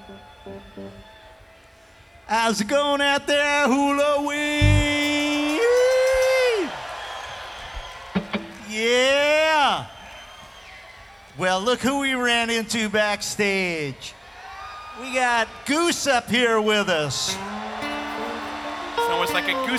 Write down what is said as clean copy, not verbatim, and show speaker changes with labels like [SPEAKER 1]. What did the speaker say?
[SPEAKER 1] How's it going out there, Hula Wee? Yeah. Well, look who we ran into backstage. We got Goose up here with us.
[SPEAKER 2] It's almost like a goose